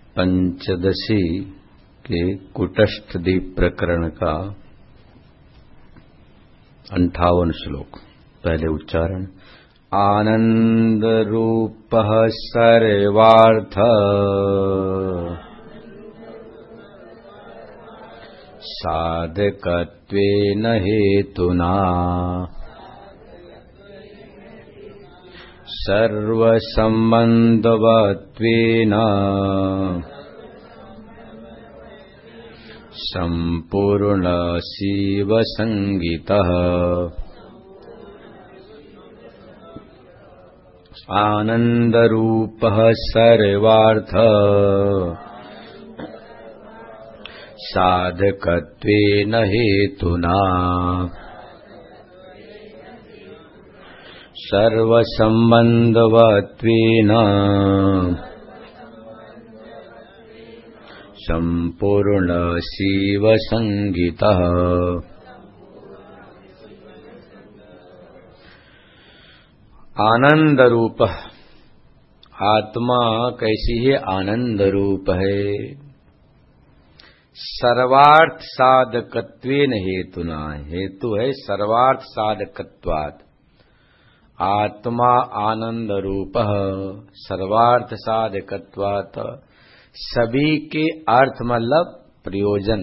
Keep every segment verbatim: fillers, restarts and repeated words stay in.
पंचदशी के कुटस्थ दीप प्रकरण का अंठावन श्लोक। पहले उच्चारण। आनंद रूप सर्वार्थ साधकत्वेन हेतुना सर्वसंबंधवत्वेन संपूर्ण शिव संगीतः। आनंद रूप सर्वार्थ साधकत्वेन हेतुना सर्वसंबंधवत्वेन संपूर्ण शिव संगीतः। आनंद रूप। आत्मा कैसी है? आनंद रूप है। सर्वार्थ साधकत्वेन हेतुना। हेतु है सर्वार्थ साधकत्वात्। आत्मा आनंद रूप सर्वार्थ साधकत्वात्। सभी के अर्थ मतलब प्रयोजन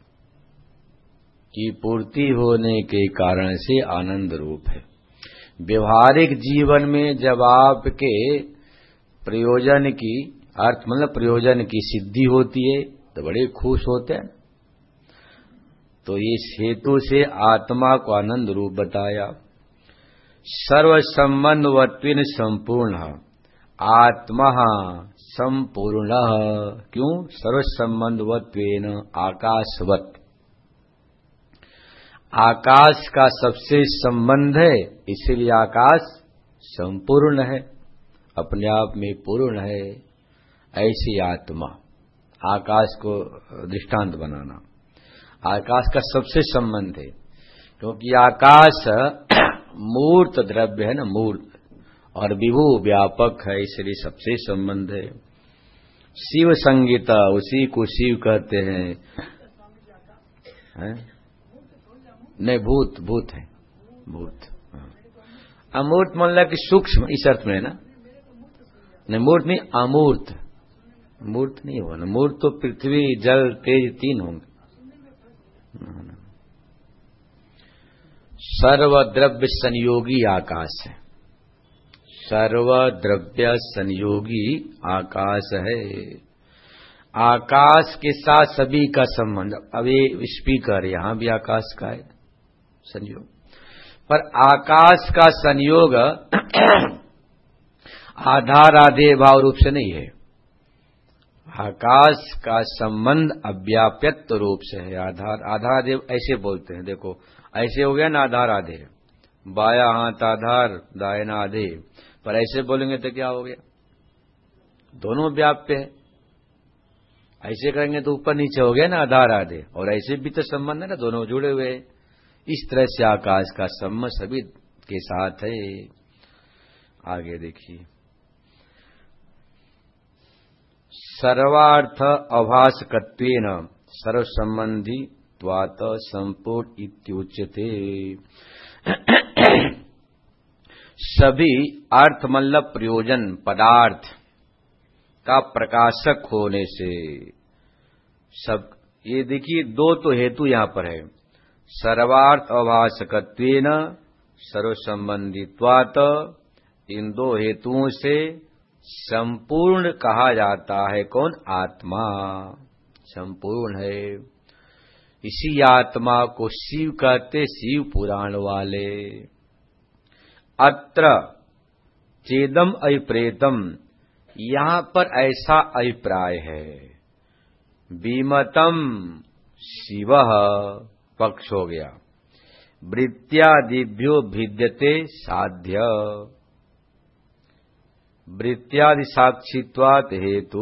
की पूर्ति होने के कारण से आनंद रूप है। व्यवहारिक जीवन में जब आपके प्रयोजन की अर्थ मतलब प्रयोजन की सिद्धि होती है तो बड़े खुश होते हैं। तो इस हेतु से आत्मा को आनंद रूप बताया। सर्व संबंधवत्वेन संपूर्ण। आत्मा संपूर्ण। क्यों? सर्व संबंधवत्वेन आकाशवत। आकाश का सबसे संबंध है, इसीलिए आकाश संपूर्ण है, अपने आप में पूर्ण है। ऐसी आत्मा। आकाश को दृष्टांत बनाना। आकाश का सबसे संबंध है क्योंकि आकाश मूर्त द्रव्य है ना, मूर्त, और विभु व्यापक है, इसलिए सबसे संबंध है। शिव संगीता, उसी को शिव कहते हैं, है? नहीं, भूत भूत है, भूत। अमूर्त मतलब कि सूक्ष्म, इस अर्थ में है ना। नहीं, मूर्त नहीं, अमूर्त। मूर्त नहीं होना। मूर्त तो पृथ्वी जल तेज तीन होंगे। सर्वद्रव्य संयोगी आकाश है। सर्वद्रव्य संयोगी आकाश है। आकाश के साथ सभी का संबंध। अब ये स्पीकर यहां भी आकाश का है संयोग, पर आकाश का संयोग आधार आधेय भाव रूप से नहीं है। आकाश का संबंध अव्याप्यत्व रूप से है। आधार आधार आधेय ऐसे बोलते हैं, देखो ऐसे हो गया ना, आधार आधेय, बाया हाथ आधार दाहिना आधेय। पर ऐसे बोलेंगे तो क्या हो गया? दोनों व्याप्य है। ऐसे करेंगे तो ऊपर नीचे हो गया ना, आधार आधेय। और ऐसे भी तो संबंध है ना, दोनों जुड़े हुए। इस तरह से आकाश का संबंध सभी के साथ है। आगे देखिए। सर्वार्थ अभासकत्वेन सर्व संबंधी त्वात संपूर्ण इत्युच्यते। सभी अर्थ मतलब प्रयोजन पदार्थ का प्रकाशक होने से सब। ये देखिए, दो तो हेतु यहां पर है। सर्वार्थ अभासकत्वेन सर्व संबंधित्वात्। इन दो हेतुओं से संपूर्ण कहा जाता है। कौन? आत्मा संपूर्ण है। इसी आत्मा को शिव कहते, शिव पुराण वाले। अत्र चेदम अभिप्रेतम, यहां पर ऐसा अभिप्राय है। बीमतम शिवः पक्ष हो गया। वृत्त्यादिभ्यो भिद्यते साध्य। वृत्त्यादि साक्षित्वात् हेतु।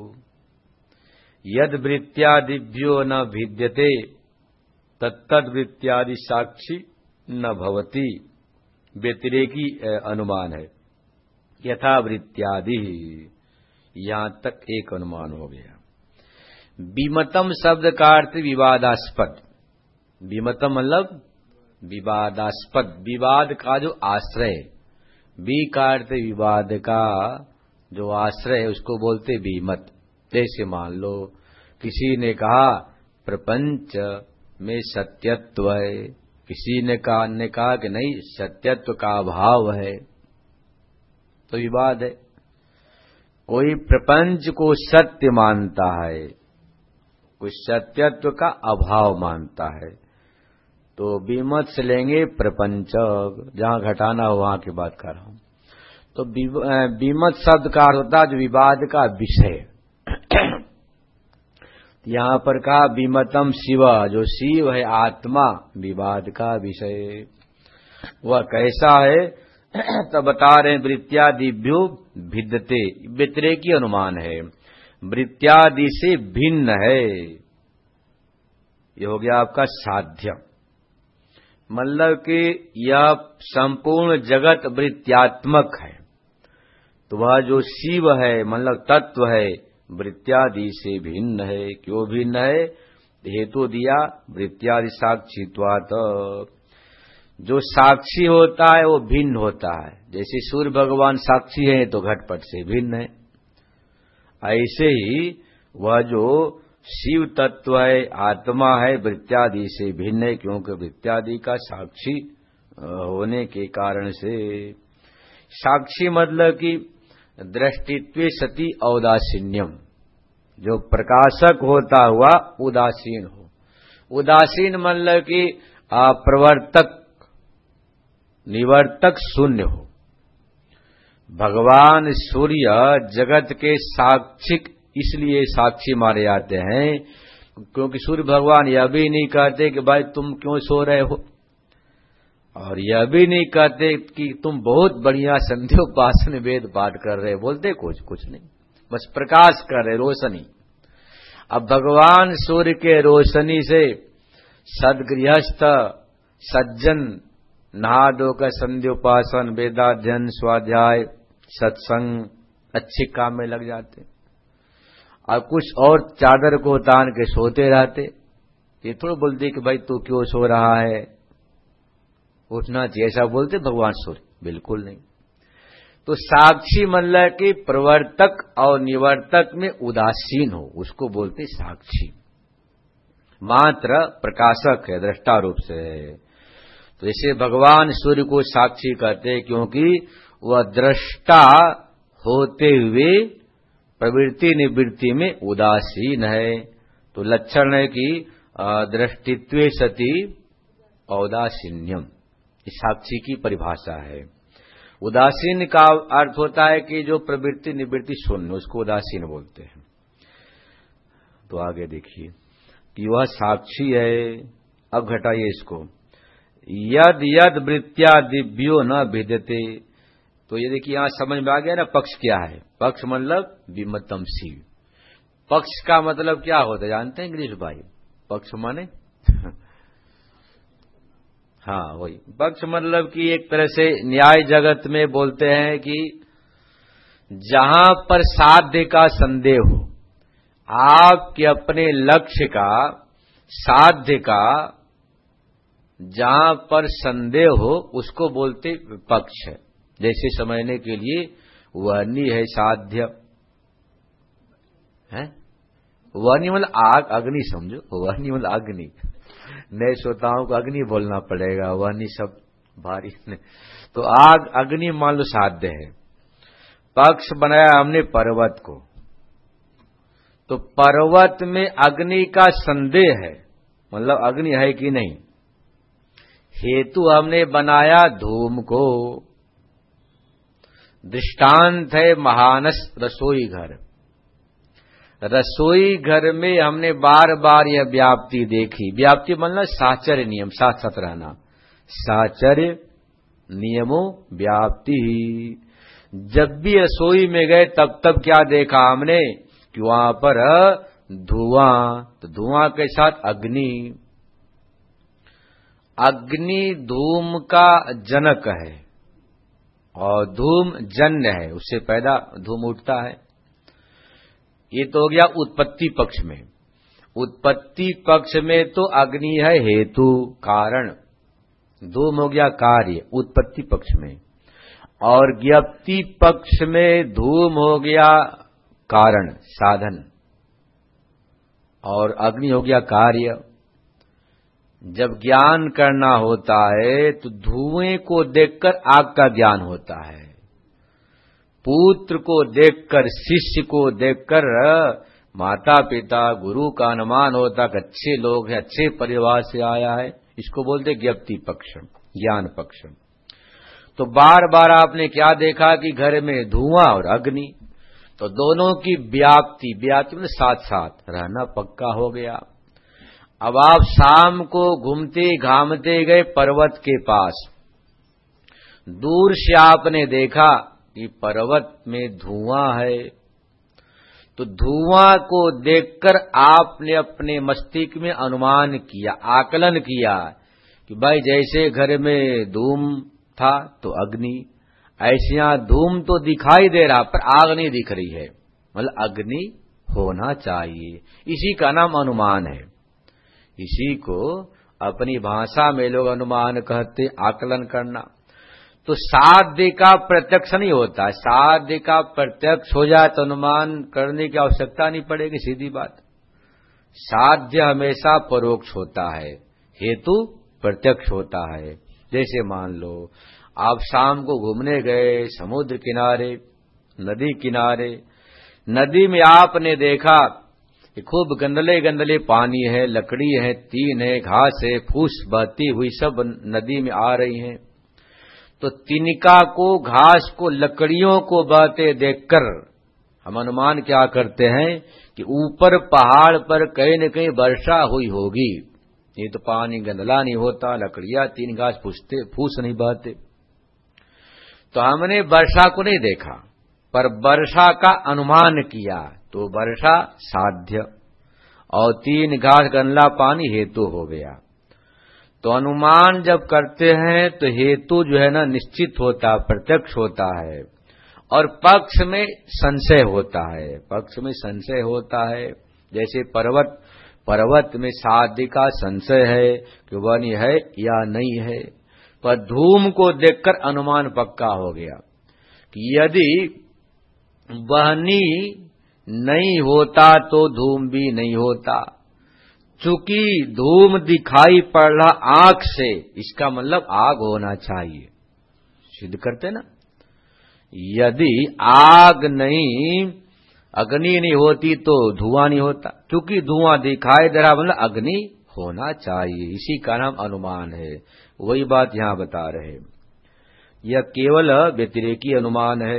यद वृत्त्यादिभ्यो न भिद्यते तत्तद वृत्त्यादि साक्षी न भवति। व्यतिरेकी अनुमान है। यथा वृत्त्यादि, यहां तक एक अनुमान हो गया। विमतम शब्द का अर्थ विवादास्पद। विमतम मतलब विवादास्पद, विवाद का जो आश्रय। बी का अर्थ विवाद का जो आश्रय है उसको बोलते विमत। जैसे मान लो किसी ने कहा प्रपंच में सत्यत्व है, किसी ने कहा ने कहा कि नहीं सत्यत्व का अभाव है, तो विवाद है। कोई प्रपंच को सत्य मानता है, कोई सत्यत्व का अभाव मानता है, तो विमत से लेंगे प्रपंच। जहां घटाना हो वहां की बात कर रहा हूं। तो विमत शब्द का अर्थ होता है जो विवाद का विषय। यहां पर कहा विमतम शिव, जो शिव है आत्मा विवाद का विषय। वह कैसा है तो बता रहे वृत्त्यादिभ्यो भिद्यते, व्यतिरेकी अनुमान है, वृत्त्यादि से भिन्न है। यह हो गया आपका साध्य, मतलब कि यह संपूर्ण जगत वृत्त्यात्मक है। तो वह जो शिव है मतलब तत्व है वृत्त्यादि से भिन्न है। क्यों भिन्न है? हेतु दिया वृत्त्यादि साक्षित्वात्। जो साक्षी होता है वो भिन्न होता है। जैसे सूर्य भगवान साक्षी है तो घटपट से भिन्न है, ऐसे ही वह जो शिव तत्व है आत्मा है वृत्त्यादि से भिन्न है, क्योंकि वृत्त्यादि का साक्षी होने के कारण से। साक्षी मतलब कि दृष्टित्वे सति औदासीन्यम, जो प्रकाशक होता हुआ उदासीन हो। उदासीन मतलब कि प्रवर्तक निवर्तक शून्य हो। भगवान सूर्य जगत के साक्षिक इसलिए साक्षी मारे जाते हैं क्योंकि सूर्य भगवान यह भी नहीं कहते कि भाई तुम क्यों सो रहे हो, और यह भी नहीं कहते कि तुम बहुत बढ़िया संध्योपासन वेद पाठ कर रहे, बोलते कुछ कुछ नहीं, बस प्रकाश कर रहे, रोशनी। अब भगवान सूर्य के रोशनी से सदगृहस्थ सज्जन नहा धोकर संध्योपासन वेदाध्ययन स्वाध्याय सत्संग अच्छे काम में लग जाते, और कुछ और चादर को तान के सोते रहते। ये थोड़ा बोलते कि भाई तू क्यों सो रहा है, उठना चाहिए, ऐसा बोलते भगवान सूर्य? बिल्कुल नहीं। तो साक्षी मतलब कि प्रवर्तक और निवर्तक में उदासीन हो, उसको बोलते साक्षी। मात्र प्रकाशक है, दृष्टा रूप से है। तो इसे भगवान सूर्य को साक्षी कहते हैं क्योंकि वह दृष्टा होते हुए प्रवृत्ति निवृत्ति में उदासीन है। तो लक्षण है कि दृष्टित्वे सति औदासीन्यम, इस साक्षी की परिभाषा है। उदासीन का अर्थ होता है कि जो प्रवृत्ति निवृत्ति शून्य, उसको उदासीन बोलते हैं। तो आगे देखिए कि वह साक्षी है। अब घटाइए इसको, यद यद वृत्त्यादिभ्यो न भिद्यते। तो ये देखिए यहां समझ में आ गया ना, पक्ष क्या है। पक्ष मतलब विमतम शिव। पक्ष का मतलब क्या होता है जानते हैं इंग्लिश भाई? पक्ष माने हाँ वही पक्ष, मतलब कि एक तरह से न्याय जगत में बोलते हैं कि जहां पर साध्य का संदेह हो, आपके अपने लक्ष्य का साध्य का जहां पर संदेह हो उसको बोलते विपक्ष है। जैसे समझने के लिए वहनी है साध्य है, वहनी मतलब आग, अग्नि समझो, वहनी मतलब अग्नि। नए श्रोताओं को अग्नि बोलना पड़ेगा, वहनी सब भारी ने। तो आग अग्नि मान लो साध्य है। पक्ष बनाया हमने पर्वत को, तो पर्वत में अग्नि का संदेह है, मतलब अग्नि है कि नहीं। हेतु हमने बनाया धूम को। दृष्टांत है महानस रसोई घर। रसोई घर में हमने बार बार यह व्याप्ति देखी। व्याप्ति मतलब साचर्य नियम, साथ साथ रहना। साचर्य नियमों व्याप्ति। जब भी रसोई में गए तब तब क्या देखा हमने कि वहां पर धुआं, तो धुआं के साथ अग्नि। अग्नि धूम का जनक है और धूम जन्य है, उससे पैदा धूम उठता है। ये तो हो गया उत्पत्ति पक्ष में। उत्पत्ति पक्ष में तो अग्नि है हेतु कारण, धूम हो गया कार्य उत्पत्ति पक्ष में, और ज्ञप्ति पक्ष में धूम हो गया कारण साधन, और अग्नि हो गया कार्य। जब ज्ञान करना होता है तो धुएं को देखकर आग का ज्ञान होता है, पुत्र को देखकर, शिष्य को देखकर माता पिता गुरु का अनुमान होता कि अच्छे लोग हैं, अच्छे परिवार से आया है। इसको बोलते ज्ञप्ति पक्ष, ज्ञान पक्ष। तो बार बार आपने क्या देखा कि घर में धुआं और अग्नि, तो दोनों की व्याप्ति, व्याप्ति में साथ साथ रहना पक्का हो गया। अब आप शाम को घूमते घामते गए पर्वत के पास, दूर से आपने देखा कि पर्वत में धुआं है, तो धुआं को देखकर आपने अपने मस्तिष्क में अनुमान किया, आकलन किया कि भाई जैसे घर में धूम था तो अग्नि, ऐसे यहां धूम तो दिखाई दे रहा पर आग नहीं दिख रही है, मतलब अग्नि होना चाहिए। इसी का नाम अनुमान है। इसी को अपनी भाषा में लोग अनुमान कहते, आकलन करना। तो साध्य का प्रत्यक्ष नहीं होता, साध्य का प्रत्यक्ष हो जाए तो अनुमान करने की आवश्यकता नहीं पड़ेगी, सीधी बात। साध्य हमेशा परोक्ष होता है, हेतु प्रत्यक्ष होता है। जैसे मान लो आप शाम को घूमने गए समुद्र किनारे, नदी किनारे, नदी में आपने देखा कि खूब गंदले गंदले पानी है, लकड़ी है, तीन है, घास है, फूस बहती हुई सब नदी में आ रही हैं। तो तिनका को, घास को, लकड़ियों को बहते देखकर हम अनुमान क्या करते हैं कि ऊपर पहाड़ पर कहीं न कहीं वर्षा हुई होगी। ये तो पानी गंदला नहीं होता, लकड़ियां, तीन घास फूसते, फूस नहीं बहते। तो हमने वर्षा को नहीं देखा पर वर्षा का अनुमान किया, तो वर्षा साध्य और तीन घास गंदला पानी हेतु हो गया। तो अनुमान जब करते हैं तो हेतु जो है ना निश्चित होता, प्रत्यक्ष होता है, और पक्ष में संशय होता है, पक्ष में संशय होता है। जैसे पर्वत, पर्वत में साध्य का संशय है कि वह है या नहीं है, पर धूम को देखकर अनुमान पक्का हो गया कि यदि वहनी नहीं होता तो धूम भी नहीं होता। चूंकि धूम दिखाई पड़ रहा आंख से, इसका मतलब आग होना चाहिए, सिद्ध करते ना। यदि आग नहीं, अग्नि नहीं होती तो धुआं नहीं होता, क्योंकि धुआं दिखाई दे रहा मतलब अग्नि होना चाहिए। इसी का नाम अनुमान है। वही बात यहां बता रहे, यह केवल व्यतिरेकी अनुमान है।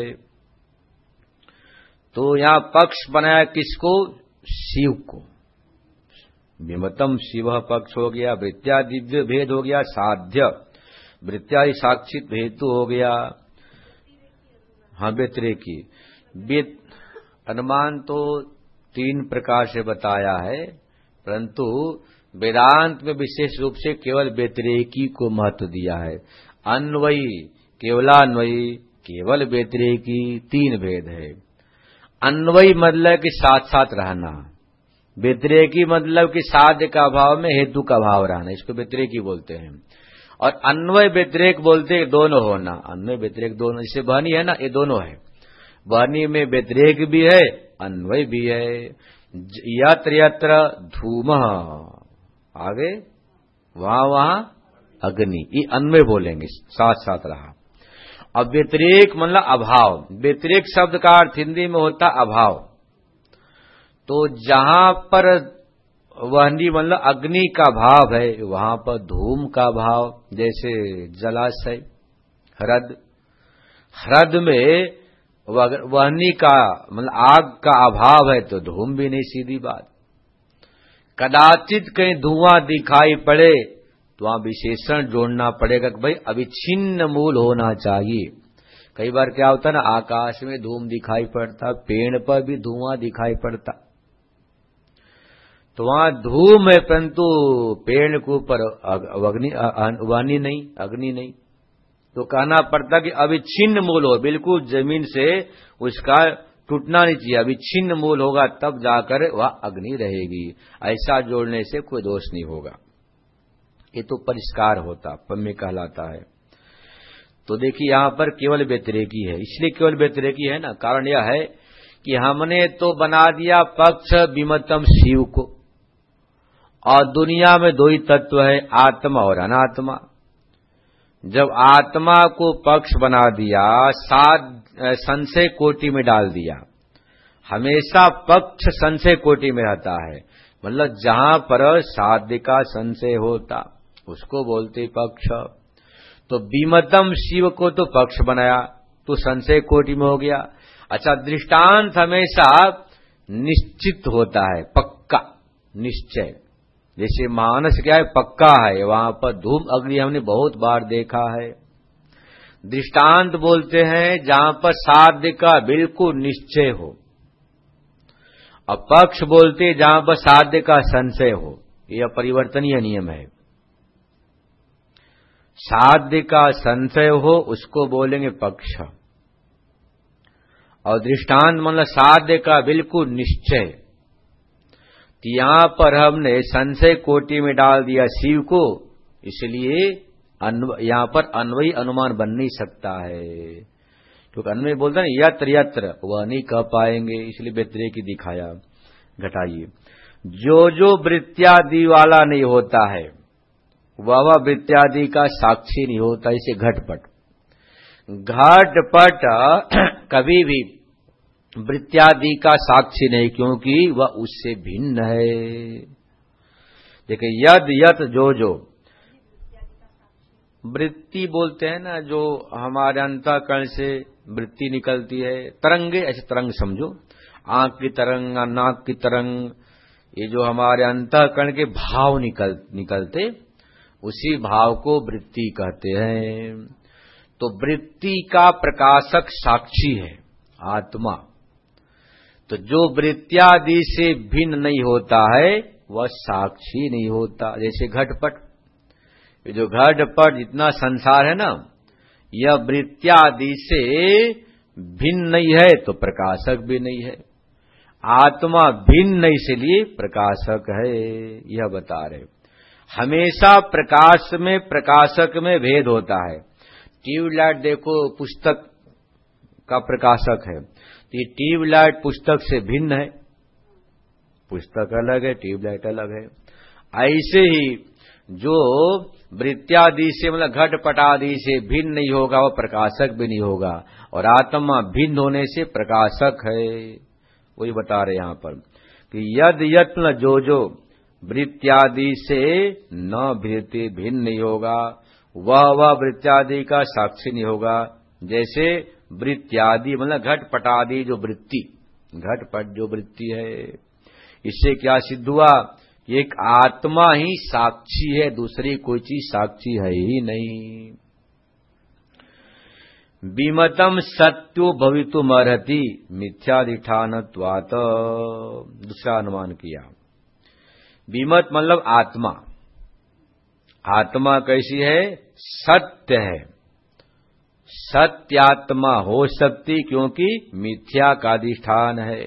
तो यहां पक्ष बनाया किसको? शिव को। विमतम शिव पक्ष हो गया, वृत्त्यादि भेद हो गया, साध्य वृत्त्यादि साक्षित हेतु हो गया। हाँ, व्यतिरेकी अनुमान तो तीन प्रकार से बताया है, परंतु वेदांत में विशेष रूप से केवल व्यतिरेकी को महत्व दिया है। अन्वयी, केवलान्वयी, केवल व्यतिरेकी, तीन भेद है। अन्वयी मतलब कि साथ साथ रहना, व्यतिरेकी मतलब कि साध्य का भाव में हेतु का भाव रहना, इसको व्यतिरेकी बोलते हैं। और अन्वय व्यतिरेक बोलते हैं दोनों होना, अन्वय व्यतिरेक दोनों। जैसे वाणी है ना, ये दोनों है, वाणी में व्यतिरेक भी है, अन्वय भी है। यत्र यत्र धूम, आगे वहां वहां अग्नि, ये अन्वय बोलेंगे, साथ साथ रहा। अब व्यतिरेक मतलब अभाव, व्यतिरेक शब्द का अर्थ हिंदी में होता अभाव। तो जहां पर वहनी मतलब अग्नि का भाव है, वहां पर धूम का भाव। जैसे जलाशय, ह्रद, ह्रद में वहनी का मतलब आग का अभाव है तो धूम भी नहीं, सीधी बात। कदाचित कहीं धुआं दिखाई पड़े तो वहां विशेषण जोड़ना पड़ेगा कि भाई अविच्छिन्न मूल होना चाहिए। कई बार क्या होता है ना, आकाश में धूम दिखाई पड़ता, पेड़ पर भी धुआं दिखाई पड़ता, तो वहां धूम है परंतु पेड़ के ऊपर अग्नि वाणी नहीं, अग्नि नहीं। तो कहना पड़ता कि अविच्छिन्न मूल हो, बिल्कुल जमीन से उसका टूटना नहीं चाहिए, अभी छिन्न मूल होगा तब जाकर वह अग्नि रहेगी। ऐसा जोड़ने से कोई दोष नहीं होगा। ये तो परिष्कार होता, पम्य कहलाता है। तो देखिए यहां पर केवल व्यतिरेकी है, इसलिए केवल व्यतिरेकी है ना, कारण यह है कि हमने तो बना दिया पक्ष विमतम शिव को, और दुनिया में दो ही तत्व है, आत्मा और अनात्मा। जब आत्मा को पक्ष बना दिया, सात संशय कोटि में डाल दिया, हमेशा पक्ष संशय कोटि में रहता है, मतलब जहां पर साध्य का संशय होता उसको बोलते पक्ष। तो विमतम शिव को तो पक्ष बनाया तो संशय कोटि में हो गया। अच्छा, दृष्टांत हमेशा निश्चित होता है, पक्का निश्चय। जैसे मानस क्या है, पक्का है, वहां पर धूम अग्नि हमने बहुत बार देखा है। दृष्टांत बोलते हैं जहां पर साध्य का बिल्कुल निश्चय हो, और पक्ष बोलते जहां पर साध्य का संशय हो। यह परिवर्तनीय नियम है। साध्य का संशय हो उसको बोलेंगे पक्ष, और दृष्टांत मतलब साध्य का बिल्कुल निश्चय। तो यहां पर हमने संशय कोटि में डाल दिया शिव को, इसलिए यहां पर अन्वयी अनुमान बन नहीं सकता है, क्योंकि अन्वय बोलते हैं यत्र यत्र, वह नहीं कह पाएंगे, इसलिए व्यतिरेकी दिखाया। घटाइए, जो जो वृत्त्यादि वाला नहीं होता है वह वह वृत्त्यादि का साक्षी नहीं होता। इसे घटपट, घटपट कभी भी वृत्त्यादि का साक्षी नहीं, क्योंकि वह उससे भिन्न है। देखिए, यद यत जो जो वृत्ति बोलते हैं ना, जो हमारे अंतःकरण से वृत्ति निकलती है, तरंगे, ऐसे तरंग समझो, आंख की तरंग, नाक की तरंग, ये जो हमारे अंतःकरण के भाव निकल निकलते उसी भाव को वृत्ति कहते हैं। तो वृत्ति का प्रकाशक साक्षी है आत्मा। तो जो वृत्त्यादि से भिन्न नहीं होता है वह साक्षी नहीं होता। जैसे घटपट, जो घटपट जितना संसार है ना, यह वृत्त्यादि से भिन्न नहीं है तो प्रकाशक भी नहीं है। आत्मा भिन्न नहीं, इसलिए प्रकाशक है, यह बता रहे। हमेशा प्रकाश में प्रकाशक में भेद होता है। ट्यूबलाइट देखो, पुस्तक का प्रकाशक है, तो ये ट्यूबलाइट पुस्तक से भिन्न है, पुस्तक अलग है, ट्यूबलाइट अलग है। ऐसे ही जो वृत्त्यादि से मतलब घटपटादि से भिन्न नहीं होगा वह प्रकाशक भी नहीं होगा, और आत्मा भिन्न होने से प्रकाशक है। वही बता रहे यहां पर कि यद यत्न जो जो वृत्त्यादि से न भिन्नति भिन्न नहीं होगा, वह वह वृत्त्यादि का साक्षी नहीं होगा। जैसे वृत्त्यादि मतलब घटपटादि जो वृत्ति, घटपट जो वृत्ति है, इससे क्या सिद्ध हुआ? एक आत्मा ही साक्षी है, दूसरी कोई चीज साक्षी है ही नहीं। विमतम सत्यो भवितुमर्हति मिथ्याधिष्ठानत्वात्, दूसरा अनुमान किया। विमत मतलब आत्मा, आत्मा कैसी है? सत्य है, सत्यात्मा हो सकती, क्योंकि मिथ्या का अधिष्ठान है।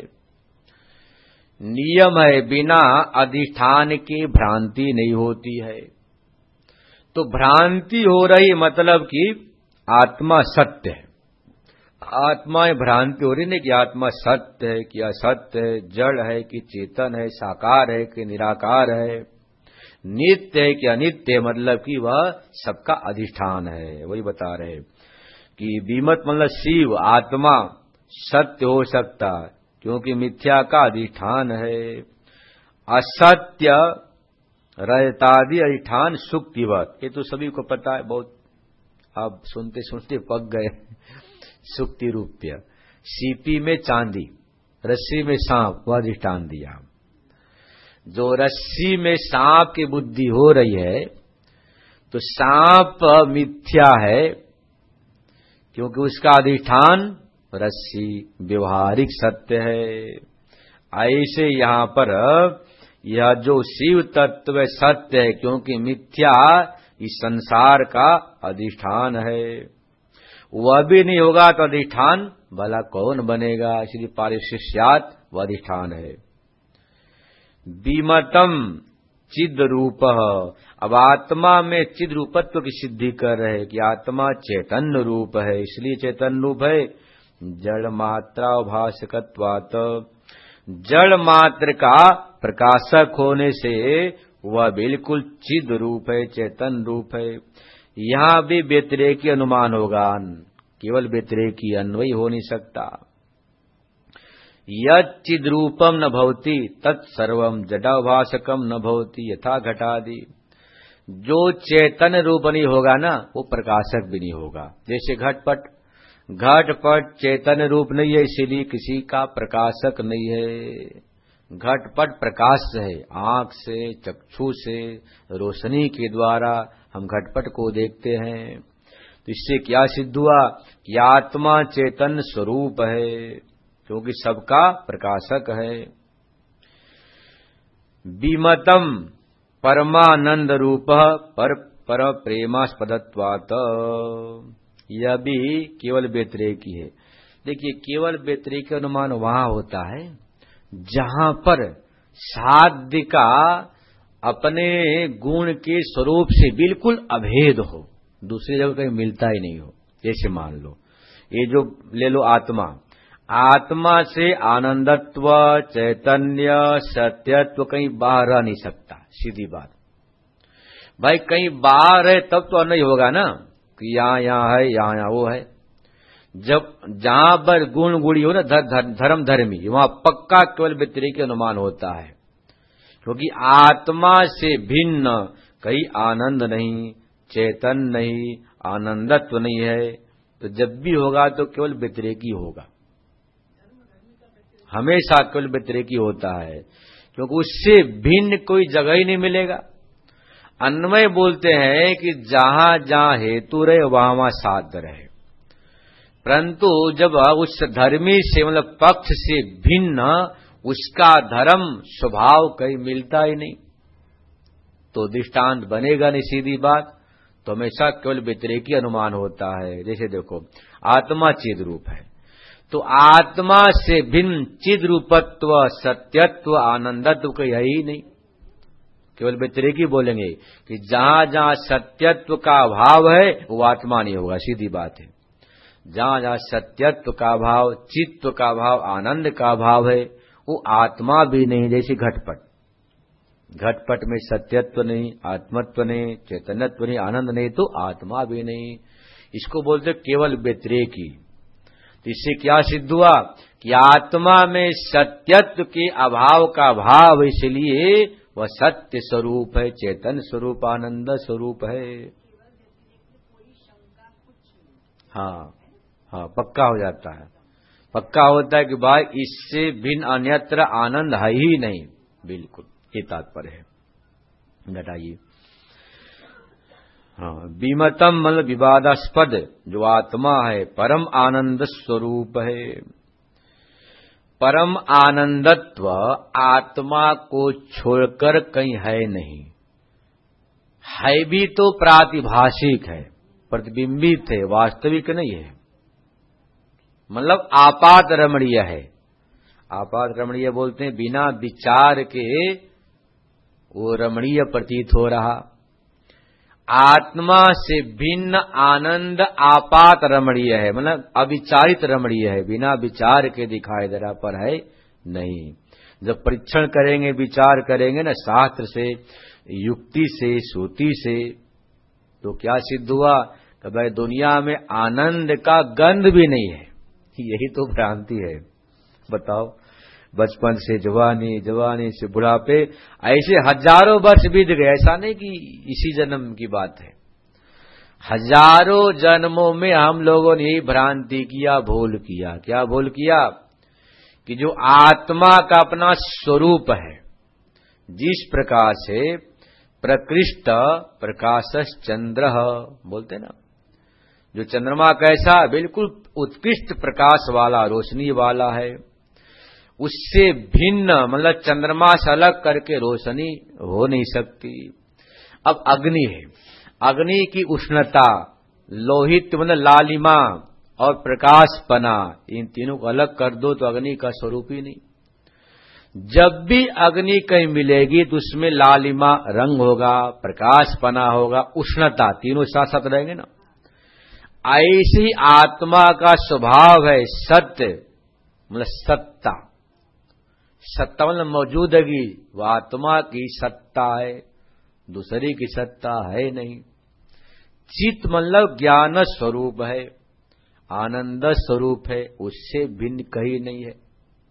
नियम है, बिना अधिष्ठान के भ्रांति नहीं होती है। तो भ्रांति हो रही मतलब कि आत्मा सत्य है। आत्मा में भ्रांति हो रही नहीं कि आत्मा सत्य है कि असत्य है, जड़ है कि चेतन है, साकार है कि निराकार है, नित्य है कि अनित्य है, मतलब कि वह सबका अधिष्ठान है। वही बता रहे कि विमत मतलब शिव, आत्मा सत्य हो सकता क्योंकि मिथ्या का अधिष्ठान है। असत्य रजतादि अधिष्ठान सुक्तिवत, ये तो सभी को पता है, बहुत आप सुनते सुनते पक गए। सुक्ति रूप्य, सीपी में चांदी, रस्सी में सांप, वह अधिष्ठान दिया। जो रस्सी में सांप की बुद्धि हो रही है तो सांप मिथ्या है, क्योंकि उसका अधिष्ठान रस्सी व्यवहारिक सत्य है। ऐसे यहां पर यह जो शिव तत्व सत्य है, क्योंकि मिथ्या इस संसार का अधिष्ठान है। वह भी नहीं होगा तो अधिष्ठान भला कौन बनेगा, इसलिए पारिशिष्यात वह अधिष्ठान है। विमतम चिद रूप, अब आत्मा में चिद रूपत्व की सिद्धि कर रहे कि आत्मा चैतन्य रूप है, इसलिए चैतन्य रूप है। जड़ मात्रा भाषकत्वात्, जड़ मात्र का प्रकाशक होने से वह बिल्कुल चिद रूप है, चैतन्य रूप है। यहां भी व्यतिरेकी अनुमान होगा, केवल व्यतिरेकी अन्वयी हो नहीं सकता। यत् चिद्रूपम न भवति तत्सर्वम जडाभासकम न भवति यथा घटादि। जो चैतन्य रूप नहीं होगा ना, वो प्रकाशक भी नहीं होगा। जैसे घटपट, घटपट चैतन्य रूप नहीं है, इसीलिए किसी का प्रकाशक नहीं है। घटपट प्रकाश है, आंख से, चक्षु से, रोशनी के द्वारा हम घटपट को देखते हैं। तो इससे क्या सिद्ध हुआ कि आत्मा चैतन्य स्वरूप है, क्योंकि सबका प्रकाशक है। विमतम परमानंद रूप पर पर प्रेमास्पदत्वात्, यह भी केवल व्यतिरेकी है। देखिए, केवल व्यतिरेकी अनुमान वहां होता है जहां पर साध्य का अपने गुण के स्वरूप से बिल्कुल अभेद हो, दूसरी जगह कहीं मिलता ही नहीं हो। जैसे मान लो, ये जो ले लो आत्मा, आत्मा से आनंदत्व, चैतन्य, सत्यत्व कहीं बाहर रह नहीं सकता, सीधी बात। भाई कहीं बाहर है तब तो नहीं होगा ना कि यहां यहां है, यहां यहां वो है। जब जहां पर गुण गुणी हो ना, धर, धर, धर्म धर्मी, वहां पक्का केवल व्यतिरेकी अनुमान होता है, क्योंकि आत्मा से भिन्न कहीं आनंद नहीं, चैतन्य नहीं, आनंदत्व नहीं है। तो जब भी होगा तो केवल व्यतिरेकी होगा, हमेशा केवल व्यतिरेकी होता है, क्योंकि उससे भिन्न कोई जगह ही नहीं मिलेगा। अन्वय बोलते हैं कि जहां जहां हेतु रहे वहां वहां साध्य रहे, परंतु जब उस धर्मी से मतलब पक्ष से भिन्न उसका धर्म स्वभाव कहीं मिलता ही नहीं, तो दृष्टांत बनेगा नहीं, सीधी बात। तो हमेशा केवल व्यतिरेकी अनुमान होता है। जैसे देखो, आत्मा चिद रूप है, तो आत्मा से भिन्न चिद रूपत्व, सत्यत्व, आनंदत्व का यही नहीं, केवल व्यतिरेकी बोलेंगे कि जहां जहां सत्यत्व का भाव है वो आत्मा नहीं होगा, सीधी बात है। जहां जहां सत्यत्व का भाव, चित्त का भाव, आनंद का भाव है, वो आत्मा भी नहीं। जैसे घटपट, घटपट में सत्यत्व नहीं, आत्मत्व नहीं, चैतन्यत्व नहीं, आनंद नहीं, तो आत्मा भी नहीं। इसको बोलते केवल व्यतिरेकी। तो इससे क्या सिद्ध हुआ कि आत्मा में सत्यत्व के अभाव का भाव, इसलिए वह सत्य स्वरूप है, चैतन्य स्वरूप, आनंद स्वरूप है। हाँ हाँ, पक्का हो जाता है, पक्का होता है कि भाई इससे भिन्न अन्यत्र आनंद है ही नहीं, बिल्कुल, ये तात्पर्य है। घटाइए। हाँ, विमतम मतलब विवादास्पद जो आत्मा है, परम आनंद स्वरूप है। परम आनंदत्व आत्मा को छोड़कर कहीं है नहीं, है भी तो प्रातिभाषिक है, प्रतिबिंबित है, वास्तविक नहीं है। मतलब आपात रमणीय है। आपात रमणीय बोलते हैं बिना विचार के वो रमणीय प्रतीत हो रहा। आत्मा से भिन्न आनंद आपात रमणीय है, मतलब अविचारित रमणीय है, बिना विचार के दिखाई दे रहा, पर है नहीं। जब परीक्षण करेंगे, विचार करेंगे ना, शास्त्र से, युक्ति से, श्रुति से, तो क्या सिद्ध हुआ कि भाई दुनिया में आनंद का गंध भी नहीं है। यही तो भ्रांति है। बताओ, बचपन से जवानी, जवानी से बुढ़ापे, ऐसे हजारों वर्ष बीत गए। ऐसा नहीं कि इसी जन्म की बात है, हजारों जन्मों में हम लोगों ने यही भ्रांति किया, भूल किया। क्या भूल किया? कि जो आत्मा का अपना स्वरूप है, जिस प्रकार से प्रकृष्ट प्रकाशस चंद्र बोलते ना, जो चंद्रमा कैसा, बिल्कुल उत्कृष्ट प्रकाश वाला, रोशनी वाला है, उससे भिन्न मतलब चंद्रमा से अलग करके रोशनी हो नहीं सकती। अब अग्नि है, अग्नि की उष्णता, लोहित मतलब लालिमा, और प्रकाशपना, इन तीनों को अलग कर दो तो अग्नि का स्वरूप ही नहीं। जब भी अग्नि कहीं मिलेगी तो उसमें लालिमा रंग होगा, प्रकाशपना होगा, उष्णता, तीनों साथ साथ रहेंगे ना। ऐसी ही आत्मा का स्वभाव है सत्य, मतलब सत्ता। सत्ता मतलब मौजूदगी, वो आत्मा की सत्ता है, दूसरी की सत्ता है नहीं। चित्त मतलब ज्ञान स्वरूप है, आनंद स्वरूप है, उससे भिन्न कहीं नहीं है।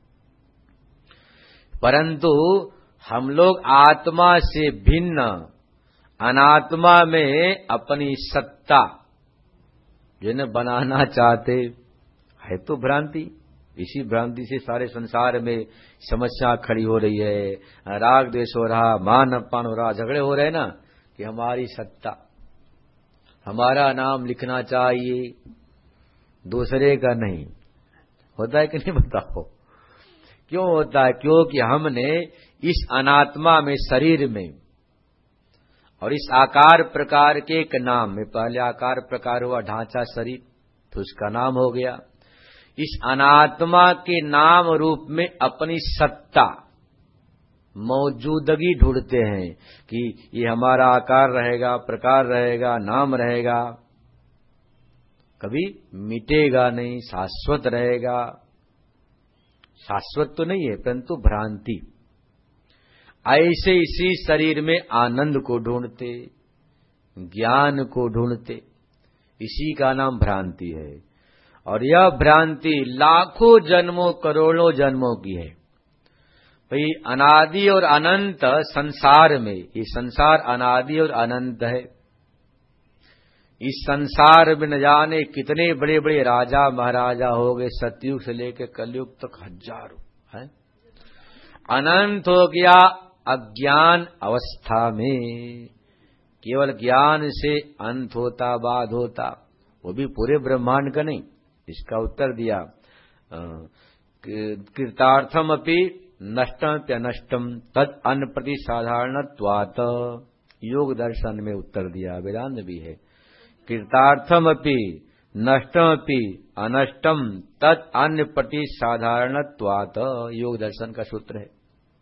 परंतु हम लोग आत्मा से भिन्न अनात्मा में अपनी सत्ता जो है बनाना चाहते है, तो भ्रांति। इसी भ्रांति से सारे संसार में समस्या खड़ी हो रही है, राग द्वेष हो रहा, मान अपमान हो रहा, झगड़े हो रहे ना, कि हमारी सत्ता, हमारा नाम लिखना चाहिए, दूसरे का नहीं। होता है कि नहीं बताओ? क्यों होता है? क्योंकि हमने इस अनात्मा में, शरीर में, और इस आकार प्रकार के एक नाम में, पहले आकार प्रकार हुआ ढांचा शरीर, तो उसका नाम हो गया। इस अनात्मा के नाम रूप में अपनी सत्ता, मौजूदगी ढूंढते हैं कि ये हमारा आकार रहेगा, प्रकार रहेगा, नाम रहेगा, कभी मिटेगा नहीं, शाश्वत रहेगा। शाश्वत तो नहीं है, परंतु भ्रांति। ऐसे इसी शरीर में आनंद को ढूंढते, ज्ञान को ढूंढते, इसी का नाम भ्रांति है। और यह भ्रांति लाखों जन्मों, करोड़ों जन्मों की है। भाई अनादि और अनंत संसार में, ये संसार अनादि और अनंत है। इस संसार में न जाने कितने बड़े बड़े राजा महाराजा हो गए, सतयुग से लेकर कलयुग तक हजारों है। अनंत हो गया अज्ञान अवस्था में, केवल ज्ञान से अंत होता, बाद होता, वो भी पूरे ब्रह्मांड का नहीं। इसका उत्तर दिया, कृतार्थम अपि नष्टमप्यनष्टम तद अन्न प्रति साधारणत्वात्, योग दर्शन में उत्तर दिया, वेदांत भी है। कृतार्थम अपि नष्टमपि अनष्टम तद अन्न प्रति साधारणत्वात्, योग दर्शन का सूत्र है।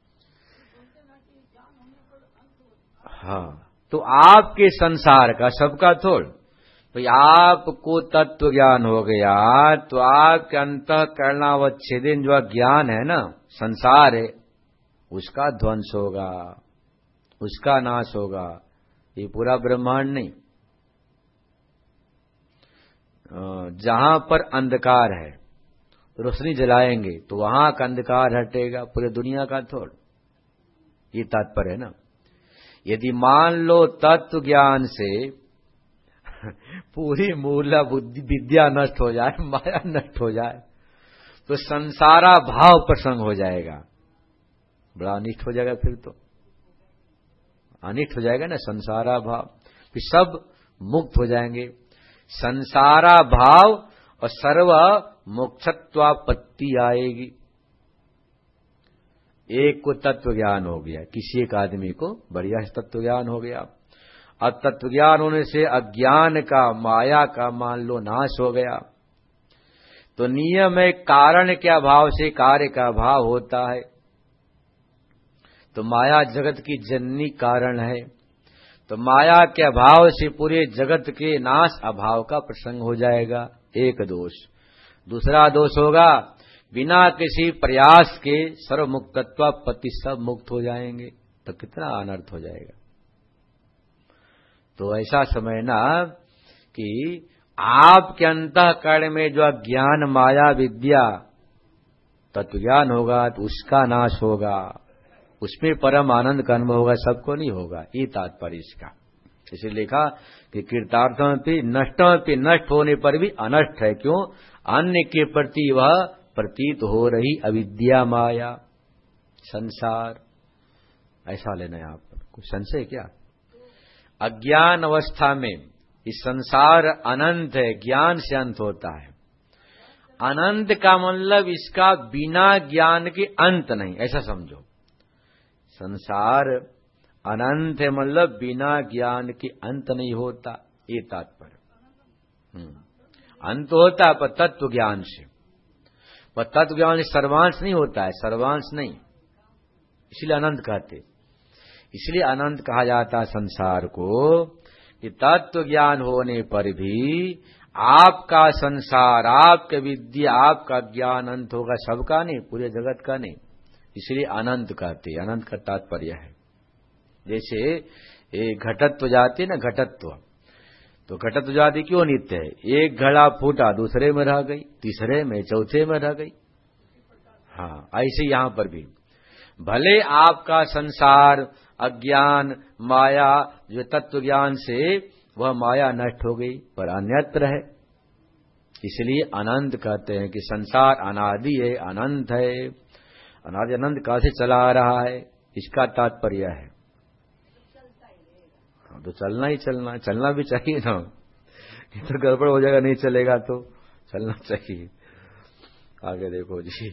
हाँ, तो आपके संसार का, सबका थोड़, तो आपको तत्व ज्ञान हो गया तो आपके अंतःकरणावच्छेदन जो ज्ञान है ना, संसार है, उसका ध्वंस होगा, उसका नाश होगा। ये पूरा ब्रह्मांड नहीं। जहां पर अंधकार है रोशनी जलाएंगे तो वहां का अंधकार हटेगा, पूरे दुनिया का थोड़। ये तात्पर्य है ना। यदि मान लो तत्व ज्ञान से पूरी मूला बुद्धि विद्या नष्ट हो जाए, माया नष्ट हो जाए, तो संसारा भाव प्रसंग हो जाएगा, बड़ा अनिष्ट हो जाएगा। फिर तो अनिष्ट हो जाएगा ना संसारा भाव, फिर सब मुक्त हो जाएंगे। संसारा भाव और सर्व मोक्षत्वापत्ति आएगी। एक को तत्व ज्ञान हो गया, किसी एक आदमी को बढ़िया तत्व ज्ञान हो गया। अब तत्व ज्ञान होने से अज्ञान का, माया का मान लो नाश हो गया। तो नियम है कारण के अभाव से कार्य का अभाव होता है। तो माया जगत की जननी कारण है, तो माया के अभाव से पूरे जगत के नाश अभाव का प्रसंग हो जाएगा। एक दोष। दूसरा दोष होगा बिना किसी प्रयास के सर्वमुक्तत्वापत्ति, सब मुक्त हो जाएंगे, तो कितना अनर्थ हो जाएगा। तो ऐसा समझना कि आपके अंतःकरण में जो ज्ञान, माया, विद्या, तत्व ज्ञान होगा तो उसका नाश होगा, उसमें परम आनंद का अनुभव होगा, सबको नहीं होगा। ये तात्पर्य इसका। इसे लिखा कि कृतार्थमपि नष्टमपि, नष्ट होने पर भी अनष्ट है। क्यों? अन्य के प्रति वह प्रतीत हो रही अविद्या, माया, संसार, ऐसा लेना है आप। कुछ संशय क्या? अज्ञान अवस्था में इस संसार अनंत है, ज्ञान से अंत होता है। अनंत का मतलब इसका बिना ज्ञान के अंत नहीं, ऐसा समझो। संसार अनंत है मतलब बिना ज्ञान के अंत नहीं होता, ये तात्पर्य। अंत होता है पर तत्व ज्ञान से, पर तत्व ज्ञान से सर्वांश नहीं होता है, सर्वांश नहीं, इसलिए अनंत कहते। इसलिए अनंत कहा जाता है संसार को कि तत्व ज्ञान होने पर भी आपका संसार, आपके विद्या, आपका ज्ञान अंत होगा, सबका नहीं, पूरे जगत का नहीं, इसलिए अनंत कहते। अनंत का तात्पर्य है जैसे घटत्व जाति ना, घटत्व तो घटत्व जाति क्यों नित्य है? एक घड़ा फूटा, दूसरे में रह गई, तीसरे में, चौथे में रह गई। हाँ, ऐसे यहां पर भी भले आपका संसार अज्ञान माया जो तत्व ज्ञान से वह माया नष्ट हो गई पर अन्यत्र है, इसलिए अनंत कहते हैं कि संसार अनादि है, अनंत है, अनादि अनंत काल से चला आ रहा है, इसका तात्पर्य है। तो चलना ही चलना, चलना भी चाहिए ना, ये तो गड़बड़ हो जाएगा, नहीं चलेगा तो चलना चाहिए। आगे देखो जी,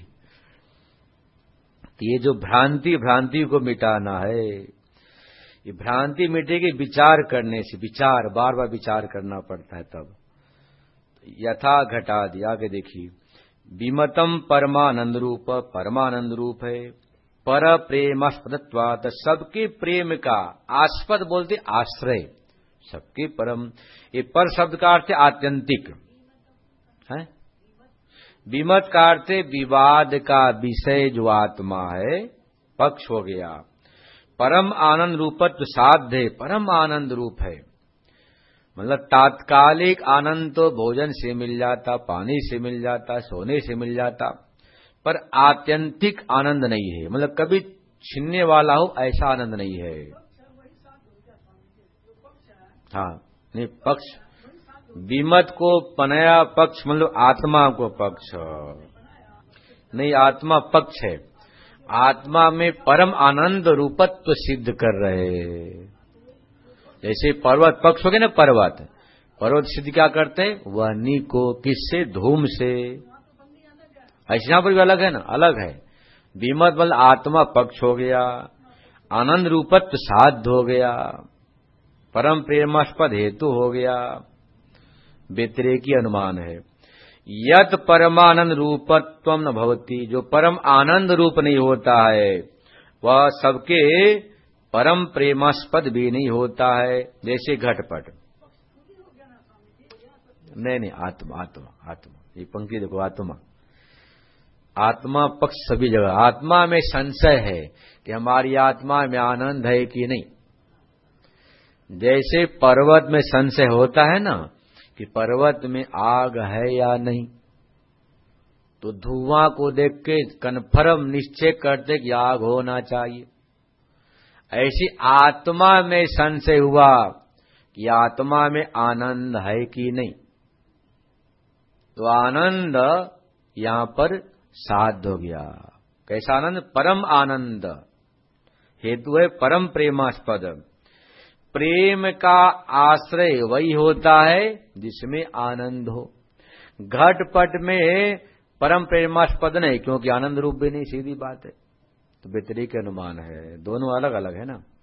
ये जो भ्रांति भ्रांति को मिटाना है, ये भ्रांति मिटेगी विचार करने से, विचार बार बार विचार करना पड़ता है तब। यथा घटादि, आगे देखिए, विमतम परमानंद रूप, परमानंद रूप है, पर प्रेमास्पदत्वात्, सबके प्रेम का आस्पद बोलते आश्रय, सबके परम, ये पर शब्द का अर्थ आत्यंतिक है, विमत का अर्थ विवाद का विषय जो आत्मा है, पक्ष हो गया। परम आनंद रूपत्व साध्य, परम आनंद रूप है, मतलब तात्कालिक आनंद तो भोजन से मिल जाता, पानी से मिल जाता, सोने से मिल जाता, पर आत्यंतिक आनंद नहीं है, मतलब कभी छिनने वाला हो ऐसा आनंद नहीं है। हाँ, नहीं पक्ष, विमत को पनया पक्ष, मतलब आत्मा को पक्ष नहीं, आत्मा पक्ष है, आत्मा में परम आनंद रूपत्व सिद्ध कर रहे। जैसे पर्वत पक्ष हो गए ना, पर्वत पर्वत सिद्ध क्या करते हैं? वहनी को किससे? धूम से। ऐसे यहां पर भी अलग है ना, अलग है। विमत बल आत्मा पक्ष हो गया, आनंद रूपत्व साध्य हो गया, परम प्रेमास्पद हेतु हो गया, व्यतिरेकी अनुमान है। यत परमानंद रूपत्वम न भवति, जो परम आनंद रूप नहीं होता है वह सबके परम प्रेमास्पद भी नहीं होता है, जैसे घटपट। नहीं नहीं, आत्मा आत्मा आत्मा, ये पंक्ति देखो, आत्मा आत्मा पक्ष सभी जगह। आत्मा में संशय है कि हमारी आत्मा में आनंद है कि नहीं, जैसे पर्वत में संशय होता है ना कि पर्वत में आग है या नहीं, तो धुआं को देख के कन्फर्म निश्चय करते कि आग होना चाहिए। ऐसी आत्मा में संशय हुआ कि आत्मा में आनंद है कि नहीं, तो आनंद यहां पर साध्य हो गया। कैसा आनंद? परम आनंद, हेतु है परम प्रेमास्पद। प्रेम का आश्रय वही होता है जिसमें आनंद हो। घटपट में परम प्रेमास्पद नहीं, क्योंकि आनंद रूप भी नहीं, सीधी बात है, तो व्यतिरेक अनुमान है, दोनों अलग अलग है ना।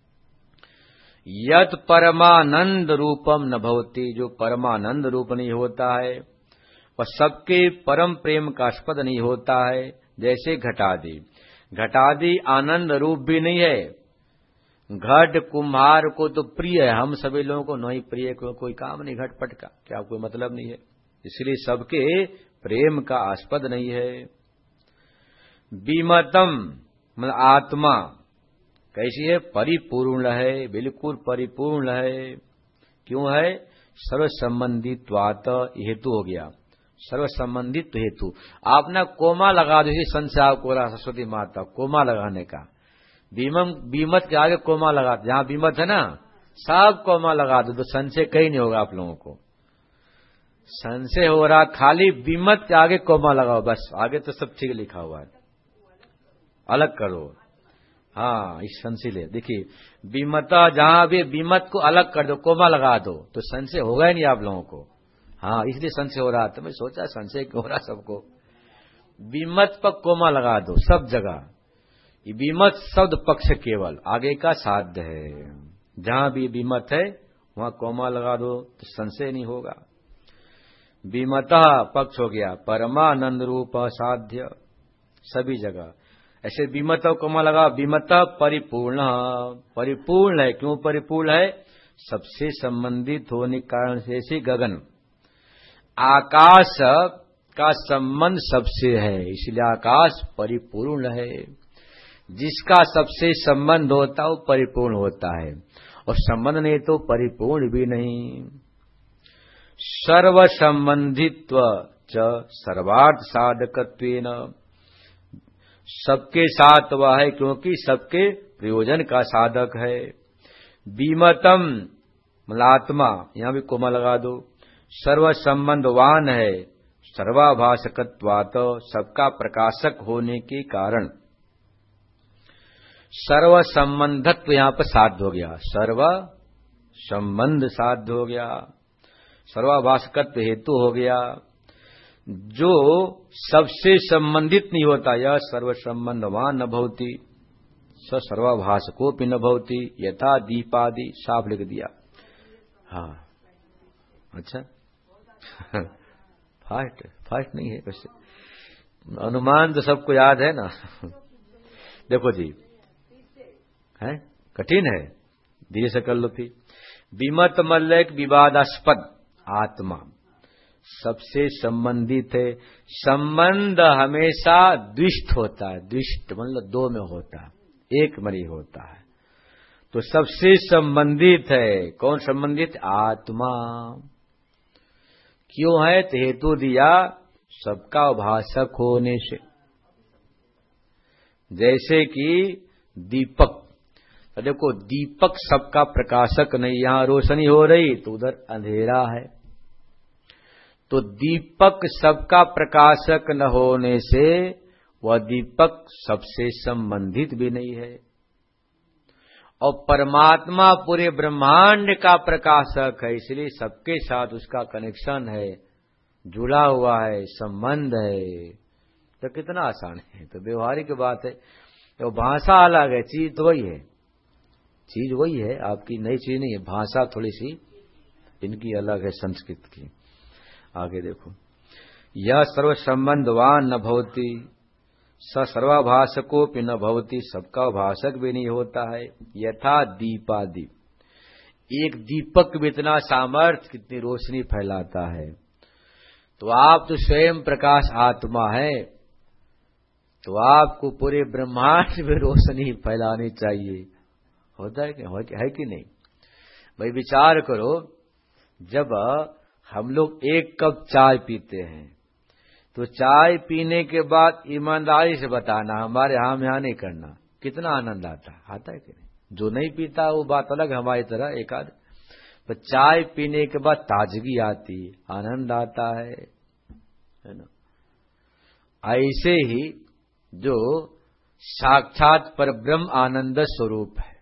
यत परमानंद रूपम न भवति, जो परमानंद रूप नहीं होता है वह सबके परम प्रेम का आस्पद नहीं होता है, जैसे घटादि। घटादि आनंद रूप भी नहीं है, घट कुम्हार को तो प्रिय है, हम सभी लोगों को नहीं प्रिय, को, कोई काम नहीं घटपट का, क्या कोई मतलब नहीं है, इसलिए सबके प्रेम का आस्पद नहीं है। विमतम मतलब आत्मा कैसी है? परिपूर्ण है, बिल्कुल परिपूर्ण है। क्यों है? सर्व संबंधित्वात्, हेतु हो गया, सर्व संबंधित हेतु। आप ना कोमा लगा दो, इसी संशय आपको सरस्वती माता कोमा लगाने का, बीमम बीमत के आगे कोमा लगा, जहां बीमत है ना सब कोमा लगा दो, तो संशय कहीं नहीं होगा। आप लोगों को संशय हो रहा, खाली बीमत के आगे कोमा लगाओ, बस, आगे तो सब ठीक लिखा हुआ है, अलग करो। हाँ, इस संशय ले देखिए, बीमता जहां भी बीमत को अलग कर दो, कोमा लगा दो, तो संशय होगा ही नहीं आप लोगों को। हाँ, इसलिए संशय हो रहा, तो मैं सोचा संशय क्यों हो रहा सबको। बीमत पर कोमा लगा दो सब जगह, ये बीमत शब्द पक्ष केवल, आगे का साध्य है, जहां भी बीमत है वहां कोमा लगा दो तो संशय नहीं होगा। विमतः पक्ष हो गया, परमानंद रूप साध्य, सभी जगह ऐसे विमत को मैं लगा, विमतः परिपूर्ण, परिपूर्ण है। क्यों परिपूर्ण है? सबसे संबंधित होने के कारण से। ऐसे गगन, आकाश का संबंध सबसे है, इसलिए आकाश परिपूर्ण है। जिसका सबसे संबंध होता है वो परिपूर्ण होता है, और संबंध नहीं तो परिपूर्ण भी नहीं। सर्व संबंधित्व च सर्वार्थ साधकत्वेन, सबके साथ वह है क्योंकि सबके प्रयोजन का साधक है। विमतम मलात्मा, यहां भी कोमा लगा दो, सर्व संबंधवान है, सर्वाभाषकत्वात्, सबका प्रकाशक होने के कारण। सर्व संबंधत्व यहां पर साध्य हो गया, सर्व संबंध साध्य हो गया, सर्वाभाषकत्व हेतु हो गया। जो सबसे संबंधित नहीं होता, यह सर्व संबंधवान न भवति, स सर्वाभाषकोपि न भवति, यथा दीपादि, साफ लिख दिया। हाँ अच्छा फास्ट फास्ट नहीं है वैसे, अनुमान तो सबको याद है ना। देखो जी, है कठिन है, धीरे से कर लो। फिर विमत मल्लिक विवादास्पद आत्मा, सबसे संबंधित है। संबंध हमेशा द्विष्ट होता है, द्विष्ट मतलब दो में होता है, एक में नहीं होता है। तो सबसे संबंधित है, कौन संबंधित? आत्मा। क्यों है? तो हेतु दिया, सबका भाषक होने से। जैसे कि दीपक, तो देखो दीपक सबका प्रकाशक नहीं, यहां रोशनी हो रही तो उधर अंधेरा है, तो दीपक सबका प्रकाशक न होने से वह दीपक सबसे संबंधित भी नहीं है। और परमात्मा पूरे ब्रह्मांड का प्रकाशक है, इसलिए सबके साथ उसका कनेक्शन है, जुड़ा हुआ है, संबंध है। तो कितना आसान है, तो व्यवहारिक बात है। तो भाषा अलग है, चीज तो वही है, चीज वही है, आपकी नई चीज नहीं है। भाषा थोड़ी सी इनकी अलग है, संस्कृत की। आगे देखो, यह सर्व संबंधवान न भवति, स सर्वाभाषकोपि न भवति, सबका भाषक भी नहीं होता है। यथा दीपादि, एक दीपक भी इतना सामर्थ्य, कितनी रोशनी फैलाता है। तो आप तो स्वयं प्रकाश आत्मा है, तो आपको पूरे ब्रह्मांड में रोशनी फैलानी चाहिए। होता है कि है कि नहीं भाई? विचार करो, जब हम लोग एक कप चाय पीते हैं तो चाय पीने के बाद ईमानदारी से बताना, हमारे हाँ में हाँ नहीं करना, कितना आनंद आता है, आता है कि नहीं? जो नहीं पीता वो बात अलग, हमारी तरह एक आध। तो चाय पीने के बाद ताजगी आती, आनंद आता है, है ना? ऐसे ही जो साक्षात परब्रह्म आनंद स्वरूप है,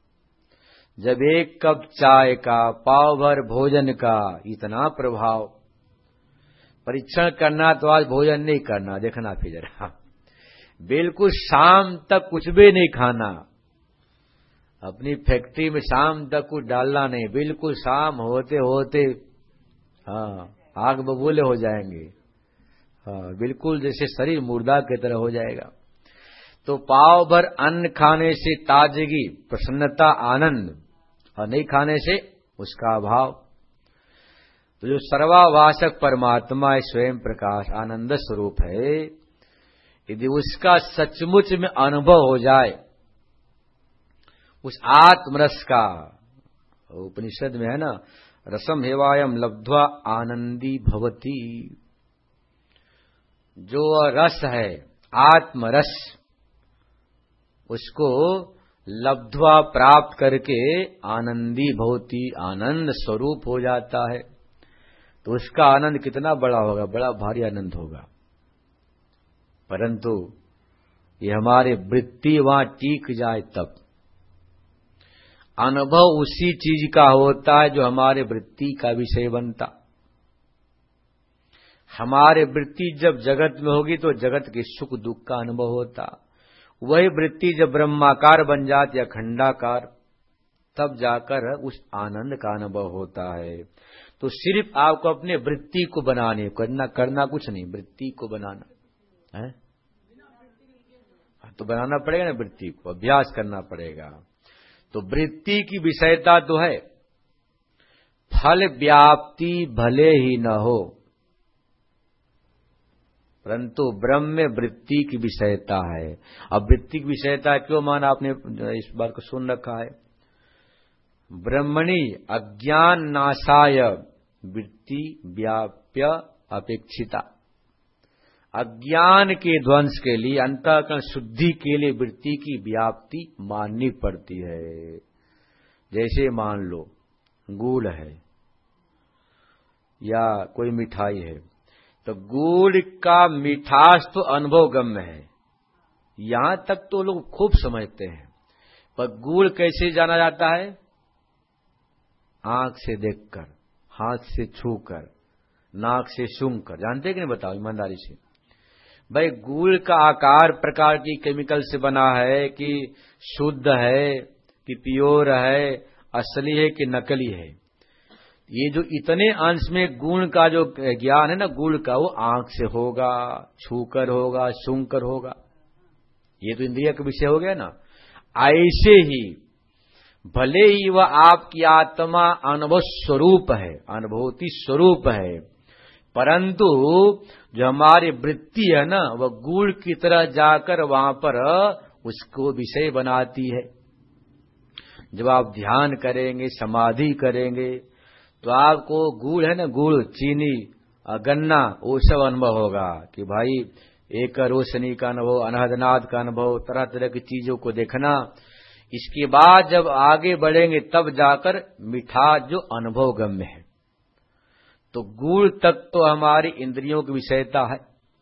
जब एक कप चाय का, पाव भर भोजन का इतना प्रभाव, परीक्षण करना तो आज भोजन नहीं करना, देखना फिर जरा, बिल्कुल शाम तक कुछ भी नहीं खाना, अपनी फैक्ट्री में शाम तक कुछ डालना नहीं, बिल्कुल शाम होते होते हाँ आग बबूले हो जाएंगे, हाँ बिल्कुल जैसे शरीर मुर्दा की तरह हो जाएगा। तो पाव भर अन्न खाने से ताजगी, प्रसन्नता, आनंद, और नहीं खाने से उसका अभाव। तो जो सर्वाभाषक परमात्मा स्वयं प्रकाश आनंद स्वरूप है, यदि उसका सचमुच में अनुभव हो जाए, उस आत्मरस का, उपनिषद में है ना, रसम हेवायम लब्ध्वा आनंदी भवति, जो रस है आत्मरस, उसको लब्ध्वा प्राप्त करके आनंदी भवति, आनंद स्वरूप हो जाता है। तो उसका आनंद कितना बड़ा होगा, बड़ा भारी आनंद होगा। परंतु ये हमारे वृत्ति वहां टीक जाए तब। अनुभव उसी चीज का होता है जो हमारे वृत्ति का विषय बनता। हमारे वृत्ति जब जगत में होगी तो जगत के सुख दुख का अनुभव होता। वही वृत्ति जब ब्रह्माकार बन जाती या खंडाकार, तब जाकर उस आनंद का अनुभव होता है। तो सिर्फ आपको अपने वृत्ति को बनाने करना करना कुछ नहीं, वृत्ति को बनाना है तो बनाना पड़ेगा ना, वृत्ति को अभ्यास करना पड़ेगा। तो वृत्ति की विषयता तो है, फल व्याप्ति भले ही न हो, परंतु ब्रह्म में वृत्ति की विषयता है। अब वृत्ति की विषयता क्यों माना, आपने इस बात को सुन रखा है। ब्रह्मणि अज्ञान नाशाय वृत्ति व्याप्य अपेक्षिता, अज्ञान के ध्वंस के लिए, अंतःकरण शुद्धि के लिए वृत्ति की व्याप्ति माननी पड़ती है। जैसे मान लो गुड़ है या कोई मिठाई है, तो गुड़ का मिठास तो अनुभव गम्य है, यहां तक तो लोग खूब समझते हैं। पर गुड़ कैसे जाना जाता है, आंख से देखकर, हाथ से छूकर, नाक से सूंघकर, जानते हैं कि नहीं, बताओ ईमानदारी से। भाई गुड़ का आकार प्रकार की केमिकल से बना है कि शुद्ध है कि प्योर है, असली है कि नकली है, ये जो इतने अंश में गुण का जो ज्ञान है ना, गुड़ का, वो आंख से होगा, छूकर होगा, सूंघकर होगा, ये तो इंद्रिय का विषय हो गया ना। ऐसे ही भले ही वह आपकी आत्मा अनुभव स्वरूप है, अनुभूति स्वरूप है, परंतु जो हमारी वृत्ति है ना, वह गुड़ की तरह जाकर वहां पर उसको विषय बनाती है। जब आप ध्यान करेंगे, समाधि करेंगे, तो आपको गुड़ है ना, गुड़, चीनी, गन्ना, वो सब अनुभव होगा कि भाई एक रोशनी का अनुभव, अनाहदनाद का अनुभव, तरह तरह की चीजों को देखना। इसके बाद जब आगे बढ़ेंगे तब जाकर मिठास जो अनुभव गम्य है। तो गुड़ तक तो हमारी इंद्रियों की विषयता है,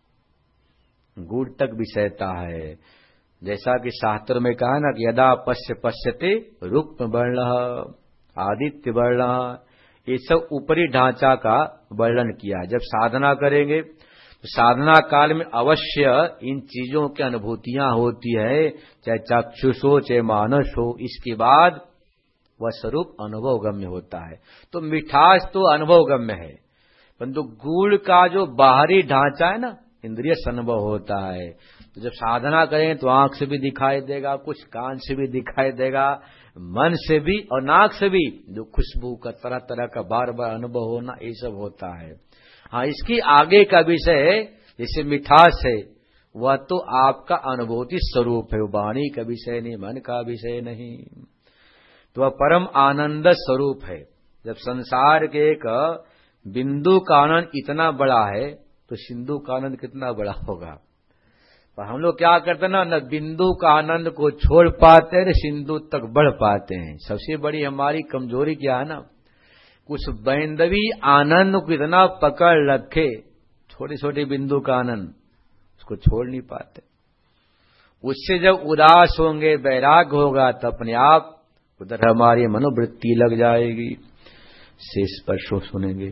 गुड़ तक विषयता है। जैसा कि शास्त्र में कहा ना कि यदा पश्य पश्यते रुक्म वर्ण आदित्य वर्ण, ये सब ऊपरी ढांचा का वर्णन किया। जब साधना करेंगे तो साधना काल में अवश्य इन चीजों की अनुभूतियां होती है, चाहे चक्षुष हो चाहे मानस हो, इसके बाद वह स्वरूप अनुभव गम्य होता है। तो मिठास तो अनुभव गम्य है, परंतु गुड़ का जो बाहरी ढांचा है ना, इंद्रिय अनुभव होता है। तो जब साधना करें तो आंख से भी दिखाई देगा, कुछ कान से भी दिखाई देगा, मन से भी और नाक से भी, जो खुशबू का तरह तरह का बार बार अनुभव होना, ये सब होता है। हाँ, इसकी आगे का विषय जैसे मिठास है, वह तो आपका अनुभूति स्वरूप है, वो वाणी का विषय नहीं, मन का विषय नहीं, तो वह परम आनंद स्वरूप है। जब संसार के एक बिंदु का आनंद इतना बड़ा है तो सिंधु का आनंद कितना बड़ा होगा। पर हम लोग क्या करते हैं ना, न बिंदु का आनंद को छोड़ पाते हैं, न सिंधु तक बढ़ पाते हैं। सबसे बड़ी हमारी कमजोरी क्या है ना, कुछ बैंदवी आनंद को इतना पकड़ रखे, छोटे छोटे बिंदु का आनंद, उसको छोड़ नहीं पाते। उससे जब उदास होंगे, वैराग्य होगा, तो अपने आप उधर हमारी मनोवृत्ति लग जाएगी। शेष स्पर्शो सुनेंगे।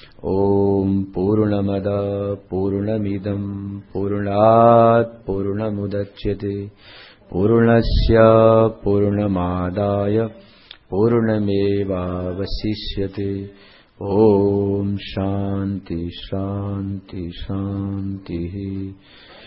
ओम पूर्णमद पूर्णमिदं पूर्णात् पूर्णमुदच्यते पूर्णस्य पूर्णमादाय पूर्णमेवावशिष्यते। ओम शांति शांति शांति।